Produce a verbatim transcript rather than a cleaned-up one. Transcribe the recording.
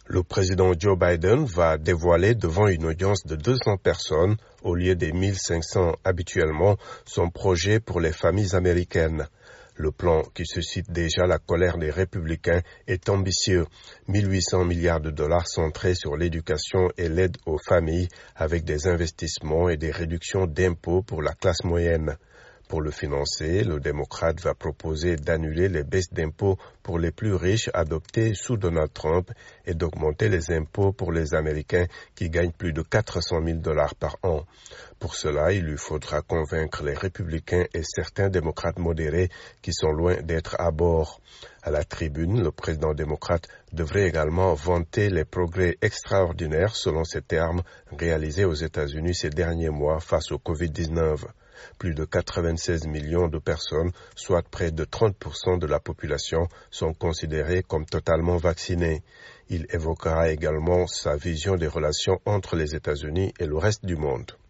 Le président Joe Biden va dévoiler devant une audience de deux cents personnes, au lieu des mille cinq cents habituellement, son projet pour les familles américaines. Le plan, qui suscite déjà la colère des républicains, est ambitieux. mille huit cents milliards de dollars centrés sur l'éducation et l'aide aux familles, avec des investissements et des réductions d'impôts pour la classe moyenne. Pour le financer, le démocrate va proposer d'annuler les baisses d'impôts pour les plus riches adoptées sous Donald Trump et d'augmenter les impôts pour les Américains qui gagnent plus de quatre cent mille dollars par an. Pour cela, il lui faudra convaincre les républicains et certains démocrates modérés qui sont loin d'être à bord. À la tribune, le président démocrate devrait également vanter les progrès extraordinaires, selon ses termes, réalisés aux États-Unis ces derniers mois face au covid dix-neuf. Plus de quatre-vingt-seize millions de personnes, soit près de trente pour cent de la population, sont considérées comme totalement vaccinées. Il évoquera également sa vision des relations entre les États-Unis et le reste du monde.